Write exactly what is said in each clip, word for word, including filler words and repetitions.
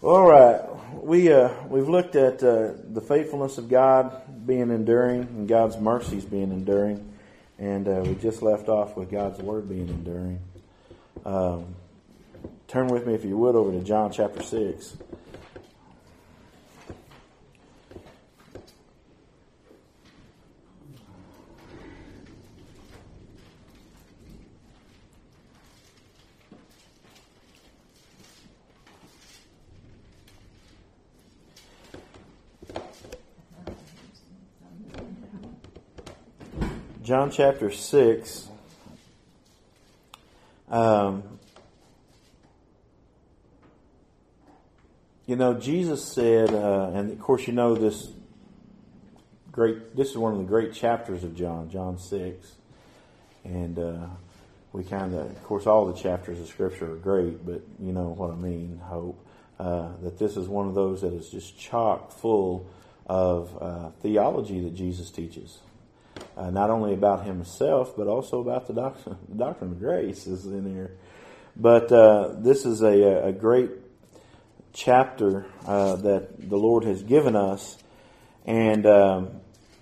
All right, we uh, we've looked at uh, the faithfulness of God being enduring and God's mercies being enduring, and uh, we just left off with God's word being enduring. Um, turn with me, if you would, over to John chapter six. John chapter six. Um, you know, Jesus said, uh, and of course you know this great, this is one of the great chapters of John, John six. And uh, we kind of, of course all the chapters of Scripture are great, but you know what I mean, hope. Uh, that this is one of those that is just chock full of uh, theology that Jesus teaches. Uh, not only about himself, but also about the doctrine, the doctrine of grace is in here. But uh, this is a, a great chapter uh, that the Lord has given us. And um,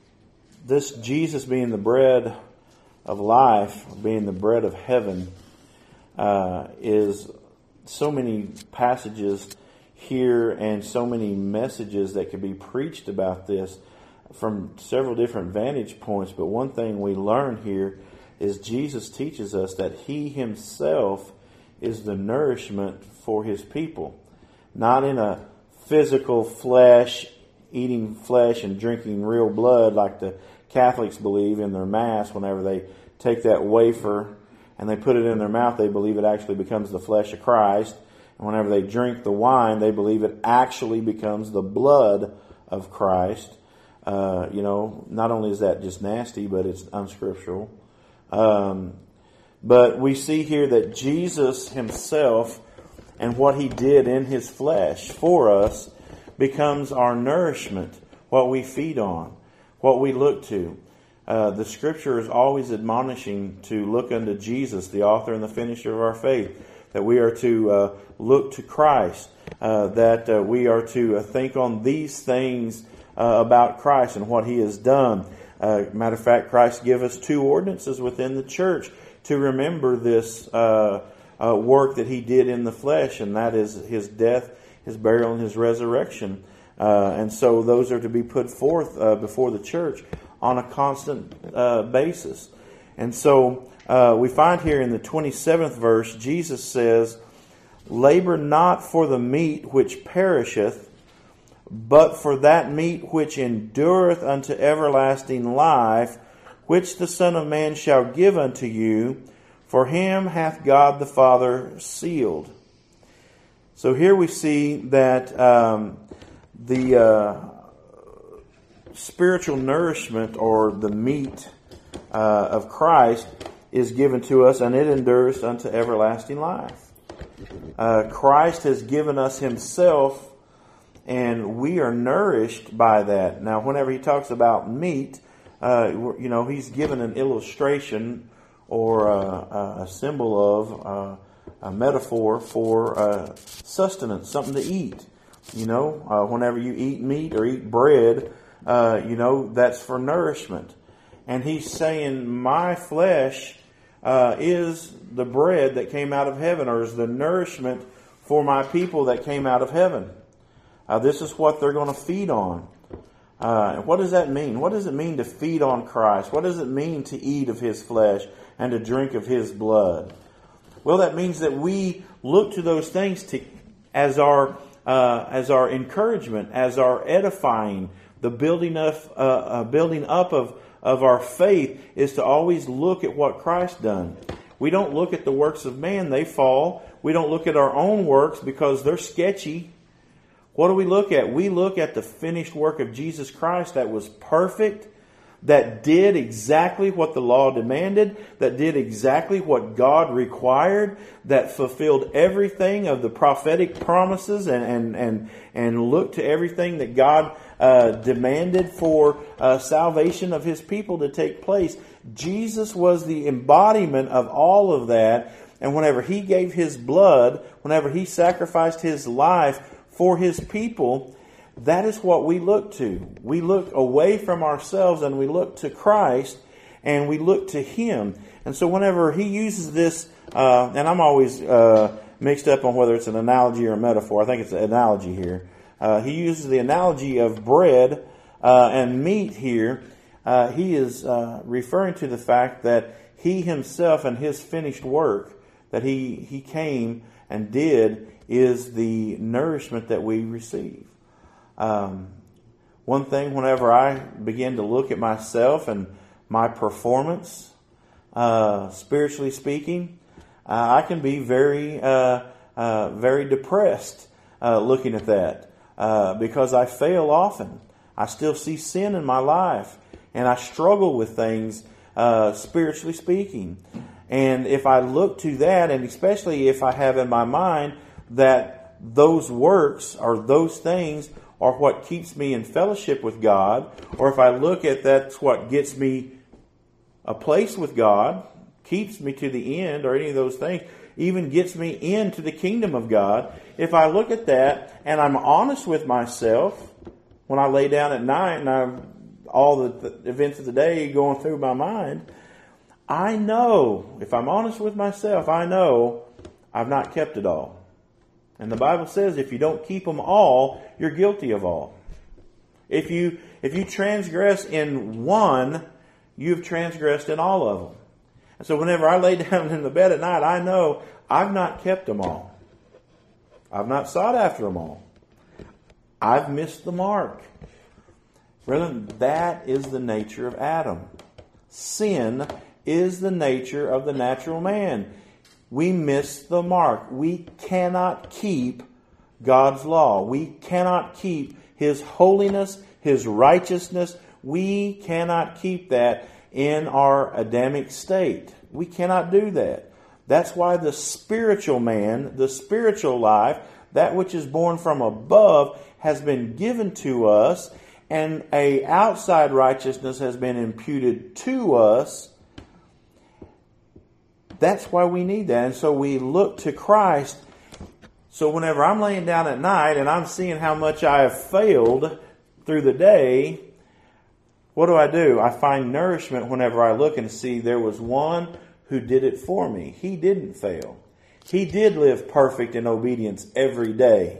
this Jesus being the bread of life, being the bread of heaven, uh, is so many passages here and so many messages that could be preached about this from several different vantage points. But one thing we learn here is Jesus teaches us that He Himself is the nourishment for His people. Not in a physical flesh, eating flesh and drinking real blood like the Catholics believe in their Mass. Whenever they take that wafer and they put it in their mouth, they believe it actually becomes the flesh of Christ. And whenever they drink the wine, they believe it actually becomes the blood of Christ. Uh, you know, not only is that just nasty, but it's unscriptural. Um, but we see here that Jesus Himself and what He did in His flesh for us becomes our nourishment, what we feed on, what we look to. Uh, the Scripture is always admonishing to look unto Jesus, the author and the finisher of our faith, that we are to uh, look to Christ, uh, that uh, we are to uh, think on these things Uh, about Christ and what He has done. Uh, matter of fact, Christ gave us two ordinances within the church to remember this uh, uh, work that He did in the flesh, and that is His death, His burial, and His resurrection. Uh, and so those are to be put forth uh, before the church on a constant uh, basis. And so uh, we find here in the twenty-seventh verse, Jesus says, "Labor not for the meat which perisheth, but for that meat which endureth unto everlasting life, which the Son of Man shall give unto you, for Him hath God the Father sealed." So here we see that um, the uh, spiritual nourishment, or the meat uh, of Christ, is given to us, and it endures unto everlasting life. Uh, Christ has given us Himself, and we are nourished by that. Now, whenever He talks about meat, uh, you know, He's given an illustration or a, a symbol of uh, a metaphor for uh, sustenance, something to eat. You know, uh, whenever you eat meat or eat bread, uh, you know, that's for nourishment. And He's saying, my flesh uh, is the bread that came out of heaven, or is the nourishment for my people that came out of heaven. Uh, this is what they're going to feed on. Uh, what does that mean? What does it mean to feed on Christ? What does it mean to eat of His flesh and to drink of His blood? Well, that means that we look to those things to, as our uh, as our encouragement, as our edifying. The building up, uh, uh, building up of of our faith is to always look at what Christ done. We don't look at the works of man; they fall. We don't look at our own works because they're sketchy. What do we look at? We look at the finished work of Jesus Christ that was perfect, that did exactly what the law demanded, that did exactly what God required, that fulfilled everything of the prophetic promises and and and, and looked to everything that God uh, demanded for uh, salvation of His people to take place. Jesus was the embodiment of all of that, and whenever He gave His blood, whenever He sacrificed His life for His people, that is what we look to. We look away from ourselves and we look to Christ and we look to Him. And so whenever He uses this, uh, and I'm always uh, mixed up on whether it's an analogy or a metaphor. I think it's an analogy here. Uh, he uses the analogy of bread uh, and meat here. Uh, he is uh, referring to the fact that He Himself and His finished work that He, he came and did is the nourishment that we receive. Um, one thing, whenever I begin to look at myself and my performance, uh, spiritually speaking, uh, I can be very, uh, uh, very depressed uh, looking at that uh, because I fail often. I still see sin in my life, and I struggle with things uh, spiritually speaking. And if I look to that, and especially if I have in my mind that those works or those things are what keeps me in fellowship with God, or if I look at that's what gets me a place with God, keeps me to the end, or any of those things, even gets me into the kingdom of God, if I look at that and I'm honest with myself when I lay down at night and I'm all the, the events of the day going through my mind, I know, if I'm honest with myself, I know I've not kept it all. And the Bible says if you don't keep them all, you're guilty of all. If you if you transgress in one, you've transgressed in all of them. And so whenever I lay down in the bed at night, I know I've not kept them all. I've not sought after them all. I've missed the mark. Brethren, that is the nature of Adam. Sin is the nature of the natural man. We miss the mark. We cannot keep God's law. We cannot keep His holiness, His righteousness. We cannot keep that in our Adamic state. We cannot do that. That's why the spiritual man, the spiritual life, that which is born from above, has been given to us, and a outside righteousness has been imputed to us. That's why we need that. And so we look to Christ. So whenever I'm laying down at night and I'm seeing how much I have failed through the day, what do I do? I find nourishment whenever I look and see there was one who did it for me. He didn't fail. He did live perfect in obedience every day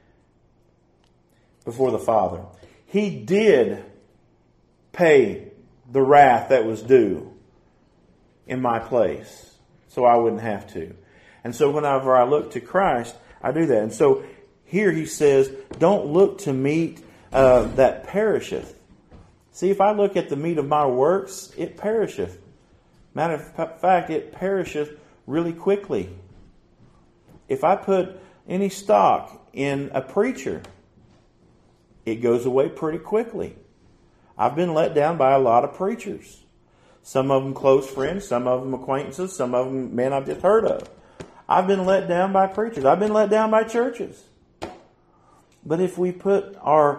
before the Father. He did pay the wrath that was due in my place, so I wouldn't have to. And so whenever I look to Christ, I do that. And so here he says, don't look to meat uh, that perisheth. See, if I look at the meat of my works, it perisheth. Matter of fact, it perisheth really quickly. If I put any stock in a preacher, it goes away pretty quickly. I've been let down by a lot of preachers. Some of them close friends, some of them acquaintances, some of them men I've just heard of. I've been let down by preachers. I've been let down by churches. But if we put our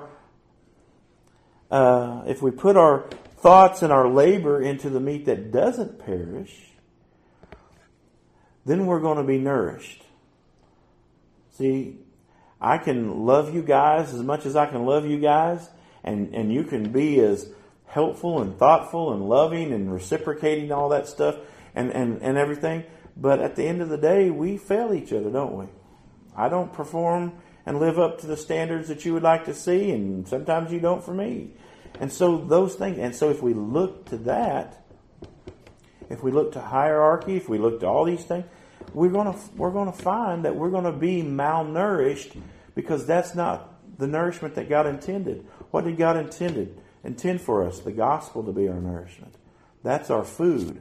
uh, if we put our thoughts and our labor into the meat that doesn't perish, then we're going to be nourished. See, I can love you guys as much as I can love you guys, and, and you can be as helpful and thoughtful and loving and reciprocating all that stuff and, and, and everything. But at the end of the day, we fail each other, don't we? I don't perform and live up to the standards that you would like to see, and sometimes you don't for me. And so those things, and so if we look to that, if we look to hierarchy, if we look to all these things, we're going to we're going to find that we're going to be malnourished, because that's not the nourishment that God intended. What did God intended? Intend for us? The gospel to be our nourishment. That's our food.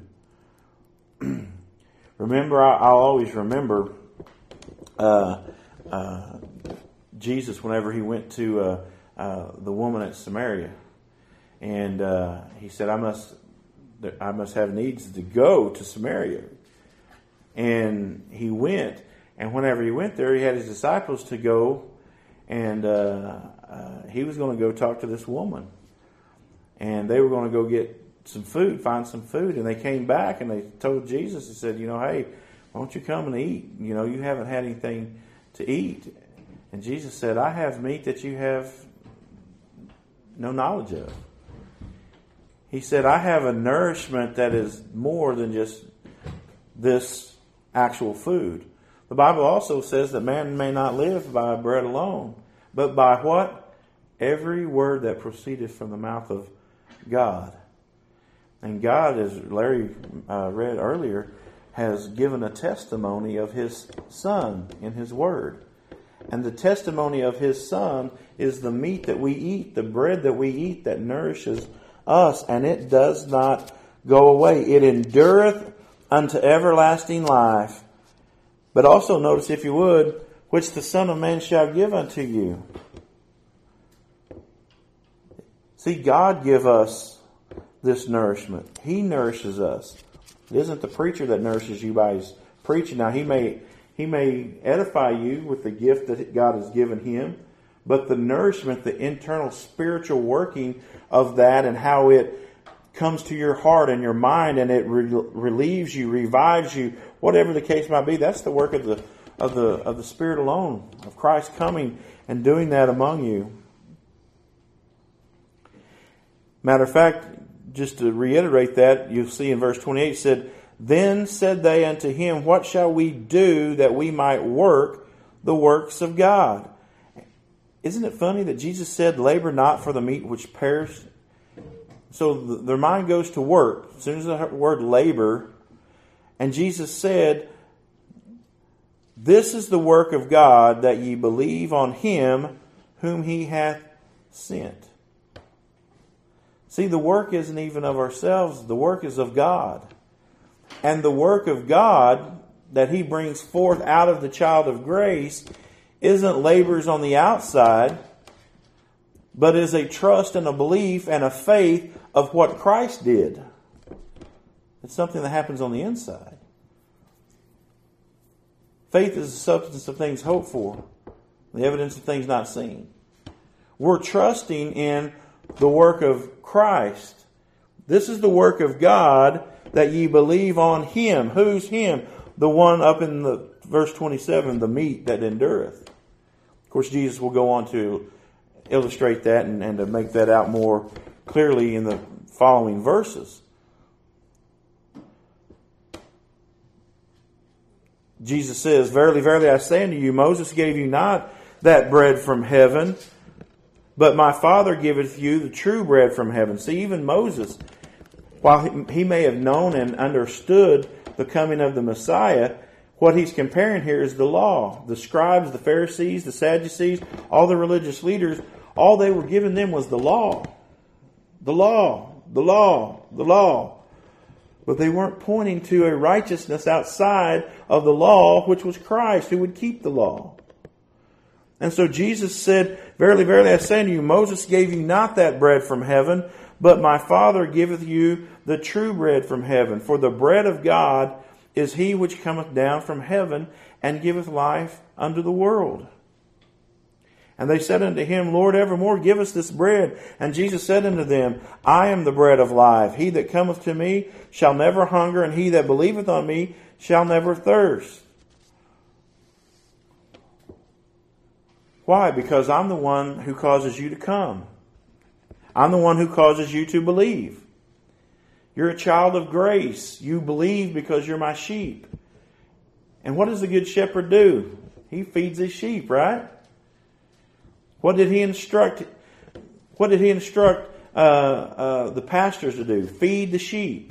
Remember, I, I'll always remember uh, uh, Jesus whenever he went to uh, uh, the woman at Samaria, and uh, he said, "I must, I must have needs to go to Samaria." And he went, and whenever he went there, he had his disciples to go, and uh, uh, he was going to go talk to this woman. And they were going to go get some food, find some food. And they came back and they told Jesus, they said, you know, hey, why don't you come and eat? You know, you haven't had anything to eat. And Jesus said, I have meat that you have no knowledge of. He said, I have a nourishment that is more than just this actual food. The Bible also says that man may not live by bread alone, but by what? Every word that proceedeth from the mouth of God. And God, as Larry uh, read earlier, has given a testimony of His Son in His Word. And the testimony of His Son is the meat that we eat, the bread that we eat that nourishes us, and it does not go away. It endureth unto everlasting life. But also notice, if you would, which the Son of Man shall give unto you. See, God give us this nourishment. He nourishes us. It isn't the preacher that nourishes you by his preaching. Now, he may he may edify you with the gift that God has given him, but the nourishment, the internal spiritual working of that and how it comes to your heart and your mind and it re- relieves you, revives you, whatever the case might be, that's the work of the of the of the Spirit alone, of Christ coming and doing that among you. Matter of fact, just to reiterate that, you'll see in verse twenty-eight, it said, Then said they unto him, What shall we do that we might work the works of God? Isn't it funny that Jesus said, Labor not for the meat which perishes? So the, their mind goes to work. As soon as the word labor, and Jesus said, This is the work of God, that ye believe on Him whom He hath sent. See, the work isn't even of ourselves. The work is of God. And the work of God that He brings forth out of the child of grace isn't labors on the outside, but is a trust and a belief and a faith of what Christ did. It's something that happens on the inside. Faith is the substance of things hoped for, the evidence of things not seen. We're trusting in the work of Christ. This is the work of God, that ye believe on Him. Who's Him? The one up in the verse twenty-seven, the meat that endureth. Of course, Jesus will go on to illustrate that and, and to make that out more clearly in the following verses. Jesus says, Verily, verily, I say unto you, Moses gave you not that bread from heaven, but my Father giveth you the true bread from heaven. See, even Moses, while he, he may have known and understood the coming of the Messiah, what he's comparing here is the law. The scribes, the Pharisees, the Sadducees, all the religious leaders, all they were given them was the law. The law, the law, the law. But they weren't pointing to a righteousness outside of the law, which was Christ, who would keep the law. And so Jesus said, Verily, verily, I say unto you, Moses gave you not that bread from heaven, but my Father giveth you the true bread from heaven. For the bread of God is He which cometh down from heaven, and giveth life unto the world. And they said unto Him, Lord, evermore give us this bread. And Jesus said unto them, I am the bread of life. He that cometh to me shall never hunger, and he that believeth on me shall never thirst. Why? Because I'm the one who causes you to come. I'm the one who causes you to believe. You're a child of grace. You believe because you're my sheep. And what does the good shepherd do? He feeds his sheep, right? What did he instruct? What did he instruct uh, uh, the pastors to do? Feed the sheep.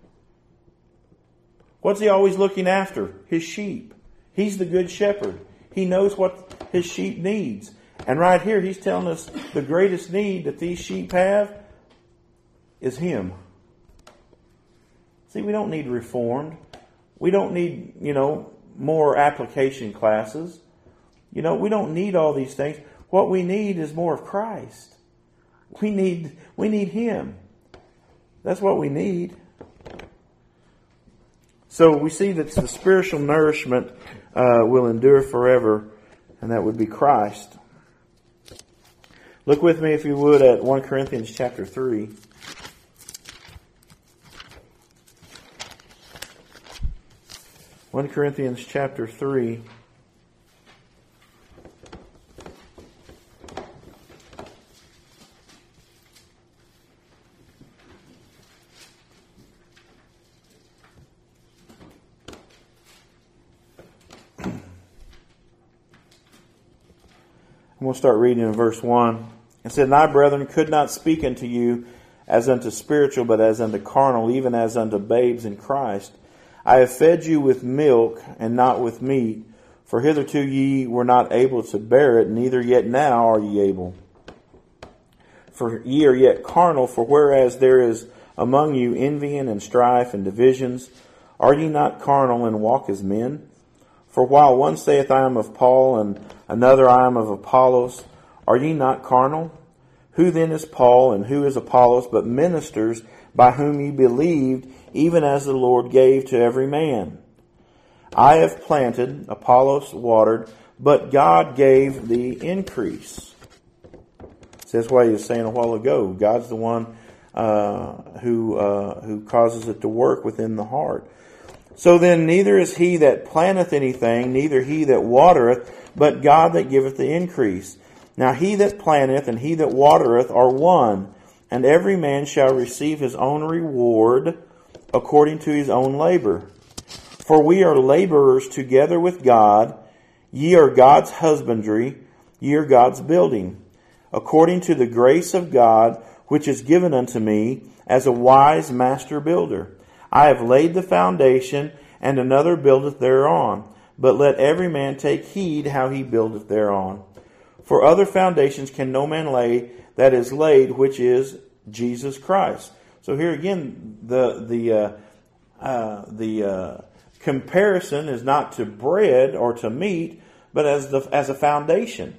What's he always looking after? His sheep. He's the good shepherd. He knows what his sheep needs. And right here, he's telling us the greatest need that these sheep have is Him. See, we don't need reformed. We don't need, you know, more application classes. You know, we don't need all these things. What we need is more of Christ. We need, we need Him. That's what we need. So we see that the spiritual nourishment uh, will endure forever, and that would be Christ. Look with me, if you would, at First Corinthians chapter three. First Corinthians chapter three. I'm going to start reading in verse one. It said, And I, brethren, could not speak unto you as unto spiritual, but as unto carnal, even as unto babes in Christ. I have fed you with milk, and not with meat, for hitherto ye were not able to bear it, neither yet now are ye able. For ye are yet carnal, for whereas there is among you envying and strife and divisions, are ye not carnal and walk as men? For while one saith, I am of Paul, and another, I am of Apollos, are ye not carnal? Who then is Paul, and who is Apollos, but ministers by whom ye believed, even as the Lord gave to every man? I have planted, Apollos watered, but God gave the increase. So that's why he was saying a while ago, God's the one uh, who uh, who causes it to work within the heart. So then neither is he that planteth anything, neither he that watereth, but God that giveth the increase. Now he that planteth and he that watereth are one, and every man shall receive his own reward according to his own labor. For we are laborers together with God. Ye are God's husbandry, ye are God's building. According to the grace of God, which is given unto me, as a wise master builder. I have laid the foundation, and another buildeth thereon. But let every man take heed how he buildeth thereon. For other foundations can no man lay that is laid, which is Jesus Christ. So here again, the the uh, uh, the uh, comparison is not to bread or to meat, but as the as a foundation.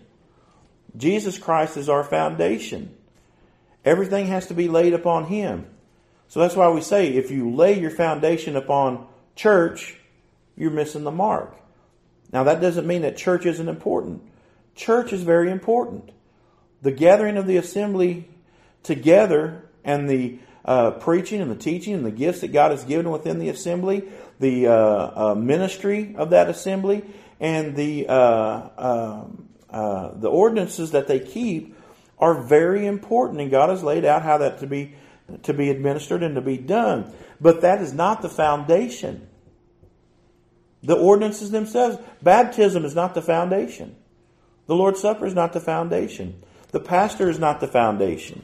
Jesus Christ is our foundation. Everything has to be laid upon Him. So that's why we say if you lay your foundation upon church, you're missing the mark. Now that doesn't mean that church isn't important. Church is very important. The gathering of the assembly together and the uh, preaching and the teaching and the gifts that God has given within the assembly, the uh, uh, ministry of that assembly, and the uh, uh, uh, the ordinances that they keep are very important. And God has laid out how that to be to be administered and to be done. But that is not the foundation. The ordinances themselves, baptism is not the foundation. The Lord's Supper is not the foundation. The pastor is not the foundation.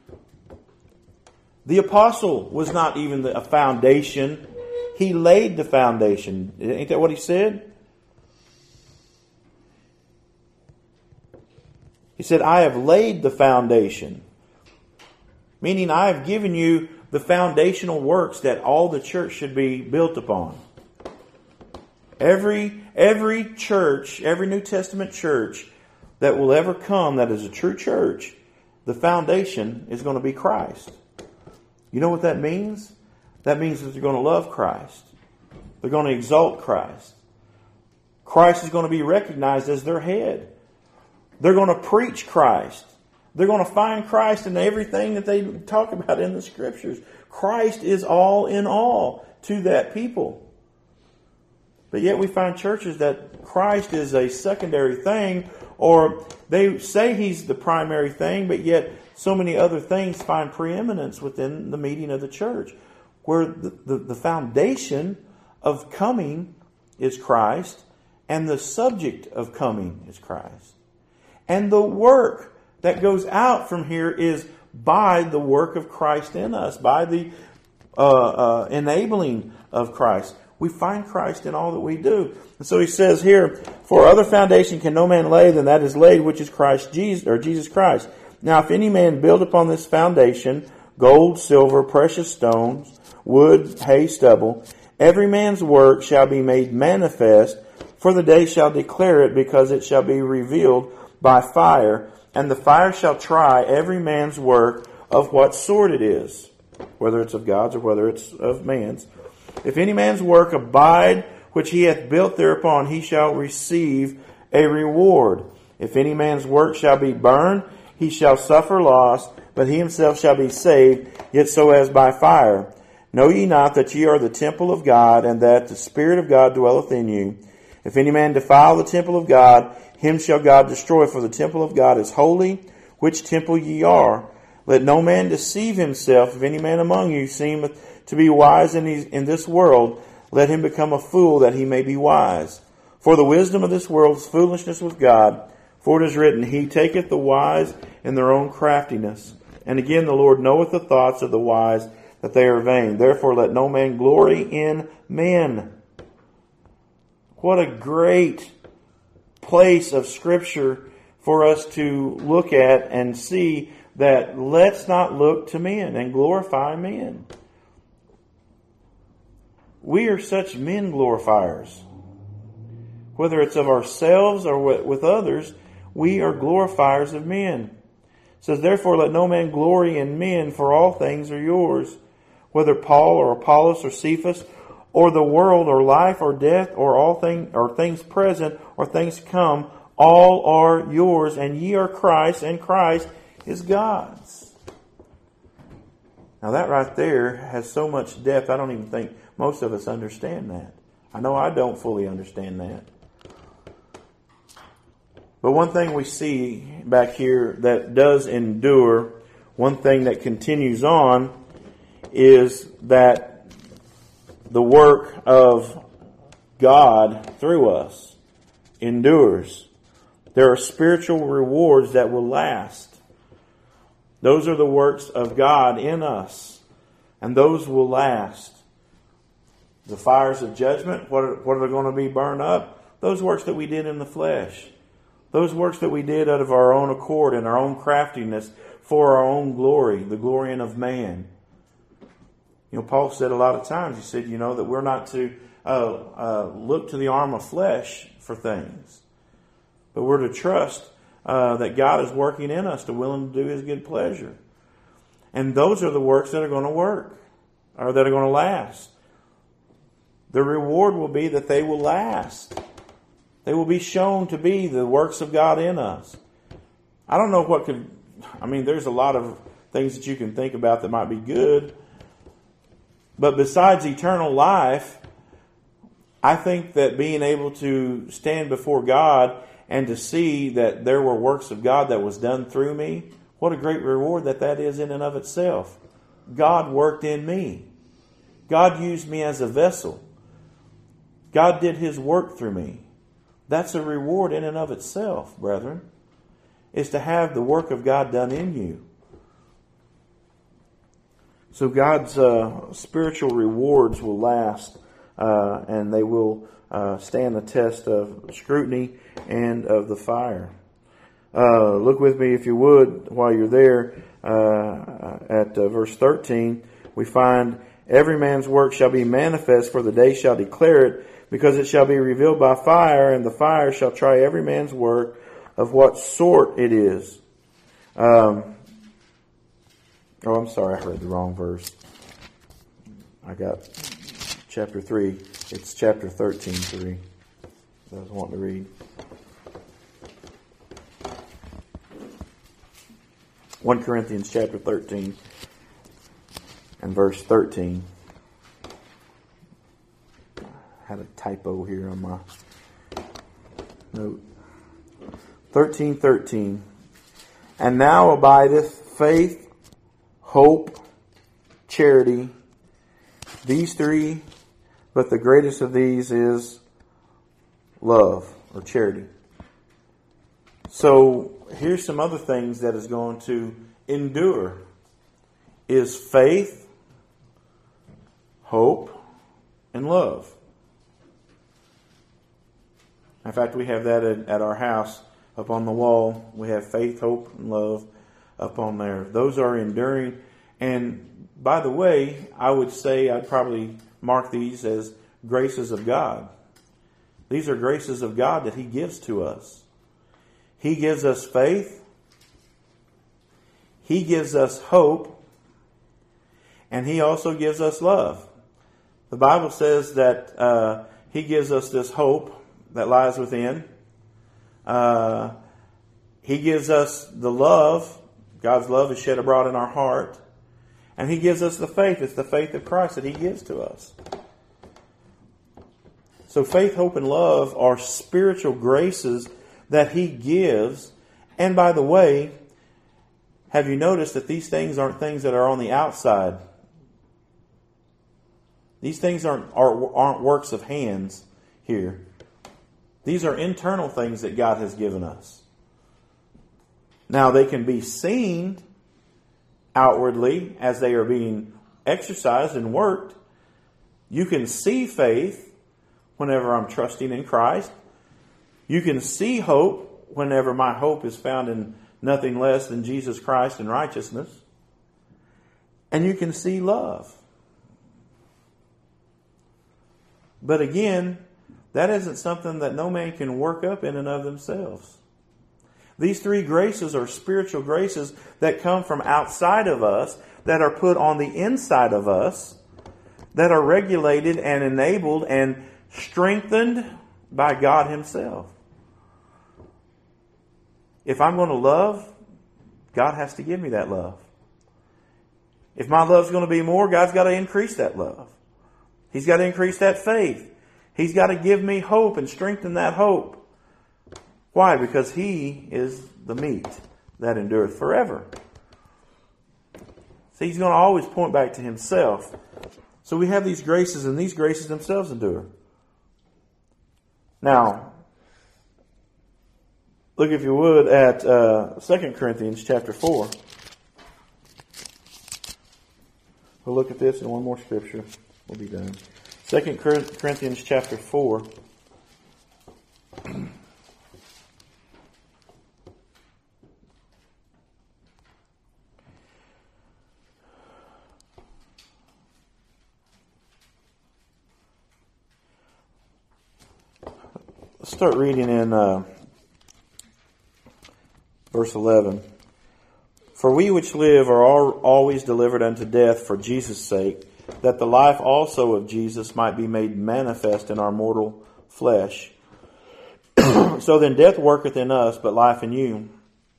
The apostle was not even the, a foundation. He laid the foundation. Ain't that what he said? He said, I have laid the foundation. Meaning I have given you the foundational works that all the church should be built upon. Every every church, every New Testament church that will ever come that is a true church, the foundation is going to be Christ. You know what that means? That means that they're going to love Christ. They're going to exalt Christ. Christ is going to be recognized as their head. They're going to preach Christ. They're going to find Christ in everything that they talk about in the Scriptures. Christ is all in all to that people. But yet we find churches that Christ is a secondary thing, or they say He's the primary thing, but yet so many other things find preeminence within the meeting of the church, where the, the, the foundation of coming is Christ, and the subject of coming is Christ. And the work that goes out from here is by the work of Christ in us, by the uh, uh, enabling of Christ. We find Christ in all that we do. And so he says here, for other foundation can no man lay than that is laid, which is Christ Jesus, or Jesus Christ. Now if any man build upon this foundation, gold, silver, precious stones, wood, hay, stubble, every man's work shall be made manifest, for the day shall declare it, because it shall be revealed by fire, and the fire shall try every man's work of what sort it is, whether it's of God's or whether it's of man's. If any man's work abide, which he hath built thereupon, he shall receive a reward. If any man's work shall be burned, he shall suffer loss, but he himself shall be saved, yet so as by fire. Know ye not that ye are the temple of God, and that the Spirit of God dwelleth in you? If any man defile the temple of God, him shall God destroy, for the temple of God is holy, which temple ye are. Let no man deceive himself. If any man among you seemeth to be wise in, his, in this world, let him become a fool that he may be wise. For the wisdom of this world is foolishness with God. For it is written, He taketh the wise in their own craftiness. And again, the Lord knoweth the thoughts of the wise, that they are vain. Therefore let no man glory in men. What a great place of Scripture for us to look at and see that let's not look to men and glorify men. We are such men glorifiers. Whether it's of ourselves or with others, we are glorifiers of men. It says, therefore let no man glory in men, for all things are yours. Whether Paul or Apollos or Cephas, or the world or life or death, or all things or things present or things to come, all are yours, and ye are Christ, and Christ is God's. Now that right there has so much depth, I don't even think most of us understand that. I know I don't fully understand that. But one thing we see back here that does endure, one thing that continues on, is that the work of God through us endures. There are spiritual rewards that will last. Those are the works of God in us, and those will last. The fires of judgment, what are, what are going to be burned up? Those works that we did in the flesh. Those works that we did out of our own accord and our own craftiness for our own glory, the glorying of man. You know, Paul said a lot of times, he said, you know, that we're not to uh, uh, look to the arm of flesh for things, but we're to trust uh, that God is working in us to willing to do His good pleasure. And those are the works that are going to work, or that are going to last. The reward will be that they will last. They will be shown to be the works of God in us. I don't know what could, I mean, there's a lot of things that you can think about that might be good. But besides eternal life, I think that being able to stand before God and to see that there were works of God that was done through me, what a great reward that that is in and of itself. God worked in me. God used me as a vessel. God did His work through me. That's a reward in and of itself, brethren, is to have the work of God done in you. So God's uh, spiritual rewards will last, uh, and they will uh, stand the test of scrutiny and of the fire. Uh, look with me, if you would, while you're there, uh, at uh, verse thirteen. We find, every man's work shall be manifest, for the day shall declare it, because it shall be revealed by fire, and the fire shall try every man's work of what sort it is. Um, oh, I'm sorry, I read the wrong verse. I got chapter three. It's chapter thirteen, three. I was wanting to read. First Corinthians chapter thirteen and verse thirteen. Had a typo here on my note. thirteen thirteen. And now abideth faith, hope, charity, these three, but the greatest of these is love, or charity. So here's some other things that is going to endure. Is faith, hope, and love. In fact, we have that at, at our house up on the wall. We have faith, hope, and love up on there. Those are enduring. And by the way, I would say I'd probably mark these as graces of God. These are graces of God that He gives to us. He gives us faith. He gives us hope. And He also gives us love. The Bible says that uh, He gives us this hope that lies within. Uh, he gives us the love. God's love is shed abroad in our heart. And He gives us the faith. It's the faith of Christ that He gives to us. So faith, hope, and love are spiritual graces that He gives. And by the way, have you noticed that these things aren't things that are on the outside? These things aren't, are, aren't works of hands here. These are internal things that God has given us. Now they can be seen outwardly as they are being exercised and worked. You can see faith whenever I'm trusting in Christ. You can see hope whenever my hope is found in nothing less than Jesus Christ and righteousness. And you can see love. But again, that isn't something that no man can work up in and of themselves. These three graces are spiritual graces that come from outside of us, that are put on the inside of us, that are regulated and enabled and strengthened by God Himself. If I'm going to love, God has to give me that love. If my love's going to be more, God's got to increase that love. He's got to increase that faith. He's got to give me hope and strengthen that hope. Why? Because He is the meat that endureth forever. See, He's going to always point back to Himself. So we have these graces, and these graces themselves endure. Now, look, if you would, at uh, Second Corinthians chapter four. We'll look at this in one more scripture. We'll be done. Second Corinthians chapter four. Let's start reading in uh, verse eleven. For we which live are all, always delivered unto death for Jesus' sake, that the life also of Jesus might be made manifest in our mortal flesh. So then death worketh in us, but life in you.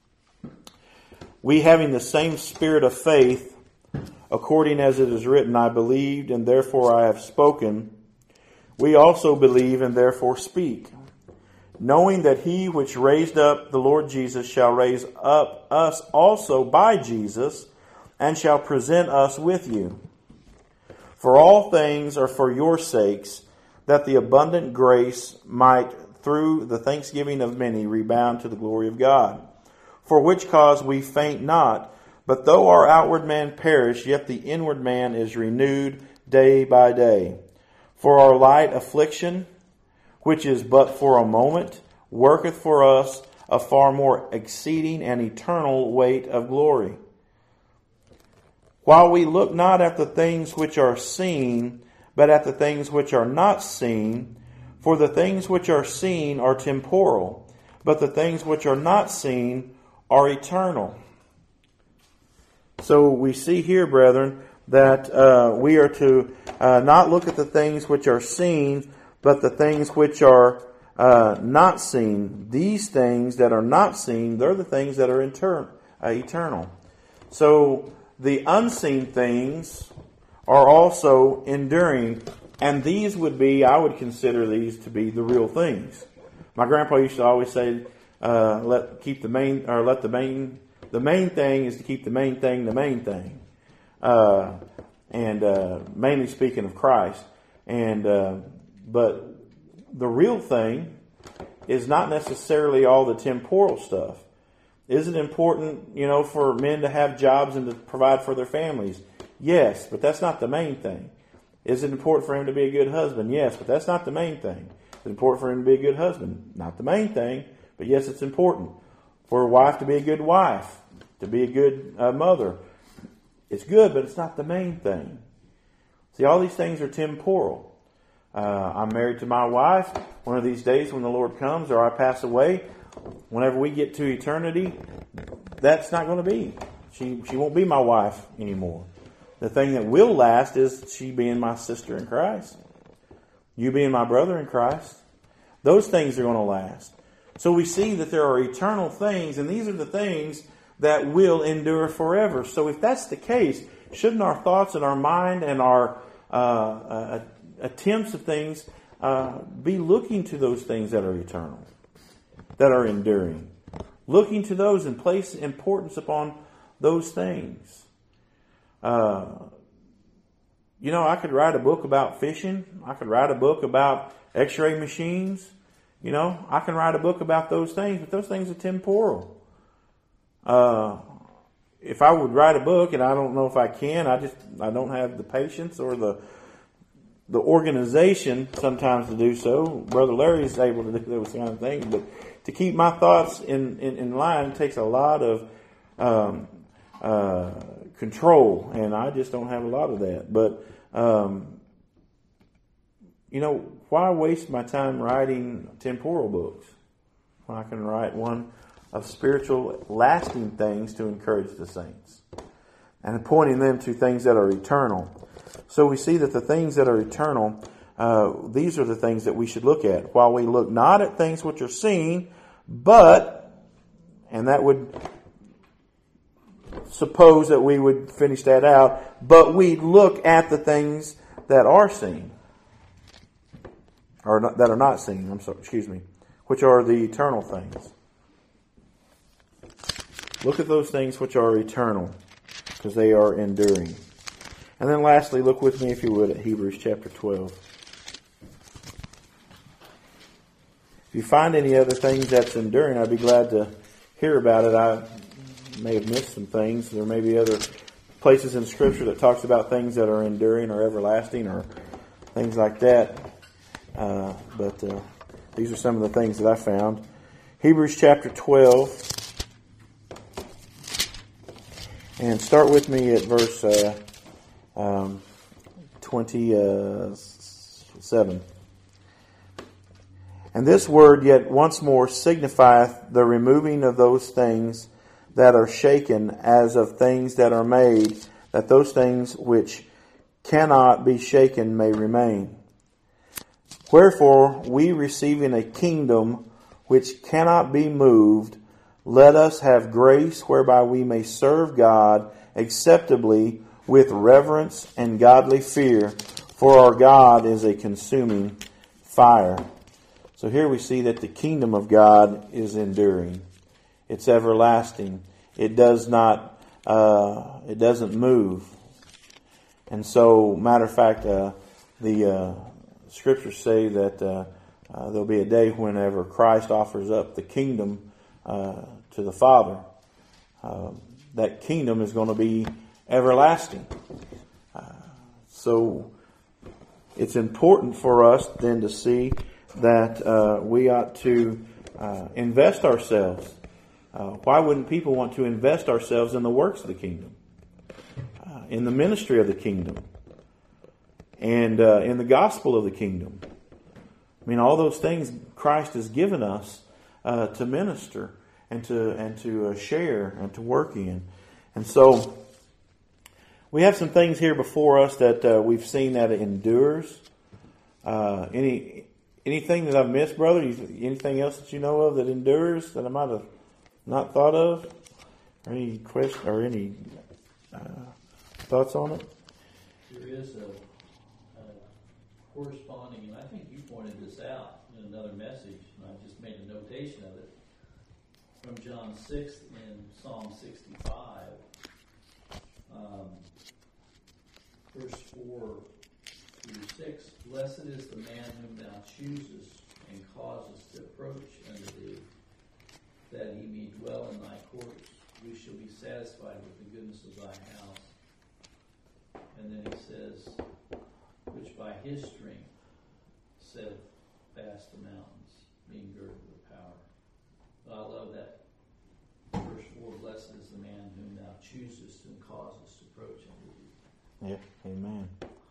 We having the same spirit of faith, according as it is written, I believed, and therefore I have spoken. We also believe, and therefore speak, knowing that He which raised up the Lord Jesus shall raise up us also by Jesus, and shall present us with you. For all things are for your sakes, that the abundant grace might, through the thanksgiving of many, rebound to the glory of God. For which cause we faint not, but though our outward man perish, yet the inward man is renewed day by day. For our light affliction, which is but for a moment, worketh for us a far more exceeding and eternal weight of glory. While we look not at the things which are seen, but at the things which are not seen, for the things which are seen are temporal, but the things which are not seen are eternal. So we see here, brethren, that uh, we are to uh, not look at the things which are seen, but the things which are uh, not seen. These things that are not seen, they're the things that are inter- uh, eternal. So the unseen things are also enduring, and these would be, I would consider these to be the real things. My grandpa used to always say, uh, "Let keep the main, or let the main, the main thing is to keep the main thing the main thing," uh, and uh, mainly speaking of Christ. And uh, but the real thing is not necessarily all the temporal stuff. Is it important, you know, for men to have jobs and to provide for their families? Yes, but that's not the main thing. Is it important for him to be a good husband? Yes, but that's not the main thing. Is it important for him to be a good husband? Not the main thing, but yes, it's important. For a wife to be a good wife, to be a good uh, mother. It's good, but it's not the main thing. See, all these things are temporal. Uh, I'm married to my wife. One of these days when the Lord comes or I pass away, whenever we get to eternity, that's not going to be. She she won't be my wife anymore. The thing that will last is she being my sister in Christ. You being my brother in Christ. Those things are going to last. So we see that there are eternal things, and these are the things that will endure forever. So if that's the case, shouldn't our thoughts and our mind and our uh, uh, attempts of things uh, be looking to those things that are eternal, that are enduring? Looking to those and place importance upon those things. Uh, you know, I could write a book about fishing. I could write a book about x-ray machines. You know, I can write a book about those things, but those things are temporal. uh, if I would write a book, and I don't know if I can, I just I don't have the patience or the the organization sometimes to do so. Brother Larry is able to do those kind of things, but to keep my thoughts in, in, in line takes a lot of um, uh, control, and I just don't have a lot of that. But, um, you know, why waste my time writing temporal books when I can write one of spiritual, lasting things to encourage the saints and pointing them to things that are eternal? So we see that the things that are eternal, uh, these are the things that we should look at. While we look not at things which are seen, but, and that would suppose that we would finish that out, but we look at the things that are seen, or not, that are not seen, I'm sorry, excuse me, which are the eternal things. Look at those things which are eternal, because they are enduring. And then lastly, look with me, if you would, at Hebrews chapter twelve. If you find any other things that's enduring, I'd be glad to hear about it. I may have missed some things. There may be other places in Scripture that talks about things that are enduring or everlasting or things like that. Uh, but uh, these are some of the things that I found. Hebrews chapter twelve. And start with me at verse uh, um, twenty-seven. And this word yet once more signifieth the removing of those things that are shaken, as of things that are made, that those things which cannot be shaken may remain. Wherefore, we receiving a kingdom which cannot be moved, let us have grace whereby we may serve God acceptably with reverence and godly fear, for our God is a consuming fire. So here we see that the kingdom of God is enduring. It's everlasting. It does not, uh, it doesn't move. And so, matter of fact, uh, the uh, scriptures say that uh, uh, there'll be a day whenever Christ offers up the kingdom uh, to the Father. Uh, that kingdom is going to be everlasting. Uh, so, it's important for us then to see that uh, we ought to uh, invest ourselves. Uh, why wouldn't people want to invest ourselves in the works of the kingdom, uh, in the ministry of the kingdom, and uh, in the gospel of the kingdom? I mean, all those things Christ has given us uh, to minister and to and to uh, share and to work in. And so we have some things here before us that uh, we've seen that it endures. Uh, any anything that I've missed, brother? Anything else that you know of that endures that I might have not thought of? Or any question or any uh, thoughts on it? There is a, a corresponding, and I think you pointed this out in another message, and I just made a notation of it, from John six in Psalm sixty-five, um, verse four through six. Blessed is the man whom thou choosest and causest to approach unto thee, that he may dwell in thy courts. We shall be satisfied with the goodness of thy house. And then he says, which by his strength set fast the mountains, being girded with power. But I love that verse four, blessed is the man whom thou choosest and causest to approach unto thee. Yeah, amen.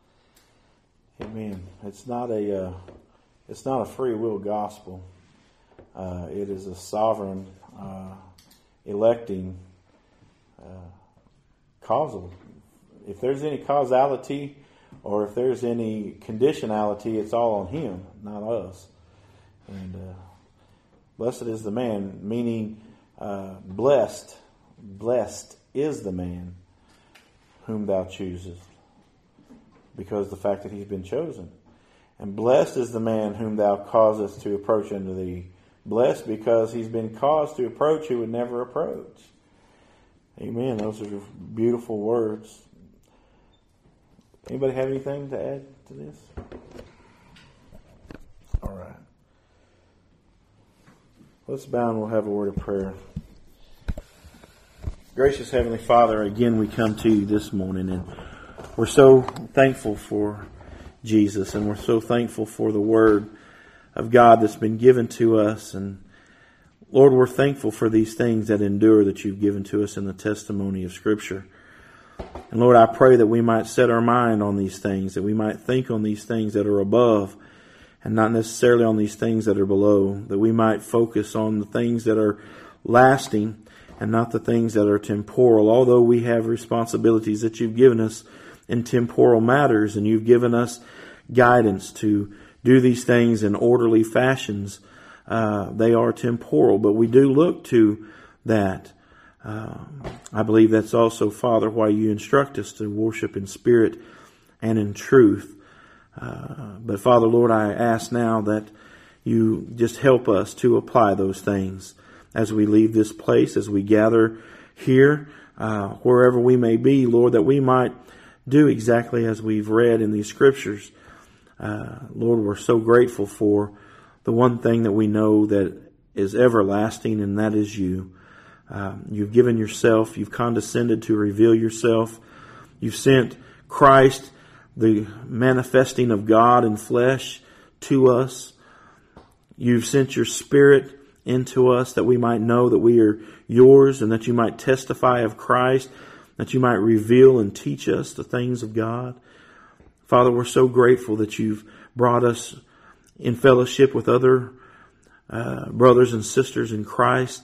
Amen. It's not a uh, it's not a free will gospel. Uh, it is a sovereign, uh, electing, uh, causal. If there's any causality or if there's any conditionality, it's all on Him, not us. And uh, blessed is the man, meaning uh, blessed, blessed is the man whom thou choosest, because the fact that he's been chosen. And blessed is the man whom thou causest to approach unto thee. Blessed because he's been caused to approach who would never approach. Amen. Those are beautiful words. Anybody have anything to add to this? All right. Let's bow and we'll have a word of prayer. Gracious Heavenly Father, again we come to you this morning, and we're so thankful for Jesus, and we're so thankful for the Word of God that's been given to us. And Lord, we're thankful for these things that endure that you've given to us in the testimony of Scripture. And Lord, I pray that we might set our mind on these things, that we might think on these things that are above and not necessarily on these things that are below, that we might focus on the things that are lasting and not the things that are temporal. Although we have responsibilities that you've given us in temporal matters, and you've given us guidance to do these things in orderly fashions, uh, they are temporal, but we do look to that. Uh, I believe that's also, Father, why you instruct us to worship in spirit and in truth. Uh, but Father, Lord, I ask now that you just help us to apply those things as we leave this place, as we gather here, uh, wherever we may be, Lord, that we might do exactly as we've read in these Scriptures. Uh, Lord, we're so grateful for the one thing that we know that is everlasting, and that is you. Um, you've given yourself, you've condescended to reveal yourself. You've sent Christ, the manifesting of God in flesh, to us. You've sent your Spirit into us that we might know that we are yours, and that you might testify of Christ, that you might reveal and teach us the things of God. Father, we're so grateful that you've brought us in fellowship with other uh, brothers and sisters in Christ,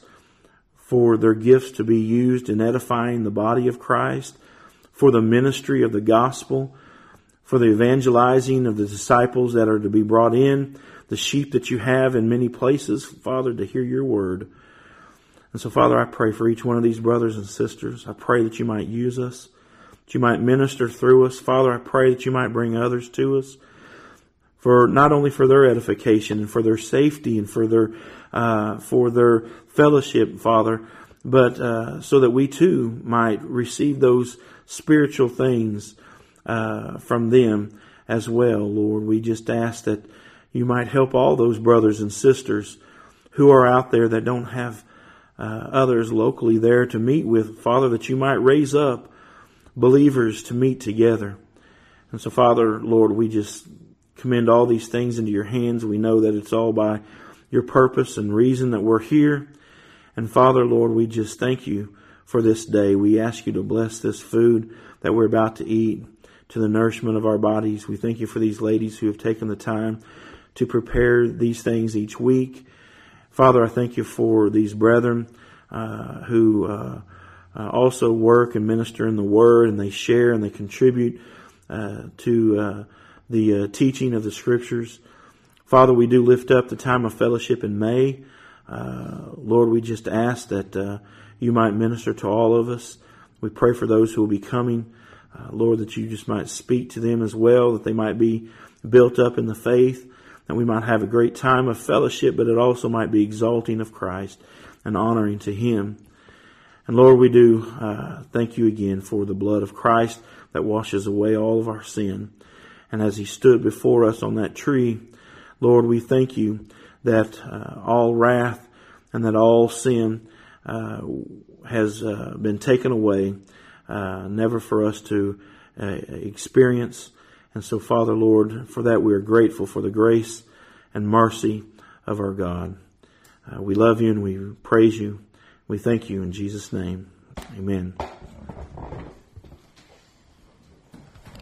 for their gifts to be used in edifying the body of Christ, for the ministry of the gospel, for the evangelizing of the disciples that are to be brought in, the sheep that you have in many places, Father, to hear your word. And so, Father, I pray for each one of these brothers and sisters. I pray that you might use us, that you might minister through us. Father, I pray that you might bring others to us, for not only for their edification and for their safety and for their uh, for their fellowship, Father, but uh, so that we too might receive those spiritual things uh, from them as well, Lord. We just ask that you might help all those brothers and sisters who are out there that don't have uh, others locally there to meet with, Father, that you might raise up believers to meet together. And so, Father, Lord, we just commend all these things into your hands. We know that it's all by your purpose and reason that we're here. And Father, Lord, we just thank you for this day. We ask you to bless this food that we're about to eat to the nourishment of our bodies. We thank you for these ladies who have taken the time to prepare these things each week. Father, I thank you for these brethren uh, who uh, uh, also work and minister in the Word, and they share and they contribute uh, to uh, the uh, teaching of the Scriptures. Father, we do lift up the time of fellowship in May. Uh, Lord, we just ask that uh, you might minister to all of us. We pray for those who will be coming. Uh, Lord, that you just might speak to them as well, that they might be built up in the faith, that we might have a great time of fellowship, but it also might be exalting of Christ and honoring to Him. And Lord, we do uh, thank you again for the blood of Christ that washes away all of our sin. And as He stood before us on that tree, Lord, we thank you that uh, all wrath and that all sin uh, has uh, been taken away, uh, never for us to uh, experience. And so, Father, Lord, for that we are grateful for the grace and mercy of our God. Uh, we love you and we praise you. We thank you in Jesus' name. Amen.